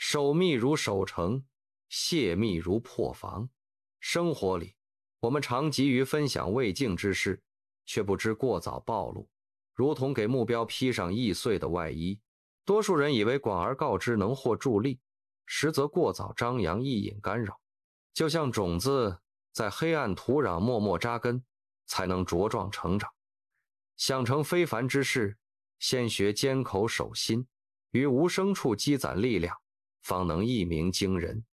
守密如守城，泄密如破防。生活里，我们常急于分享未竟之事，却不知过早暴露，如同给目标披上易碎的外衣。多数人以为广而告之能获助力，实则过早张扬易引干扰。就像种子在黑暗土壤默默扎根，才能茁壮成长。想成非凡之事，先学缄口守心，于无声处积攒力量，方能一鸣惊人。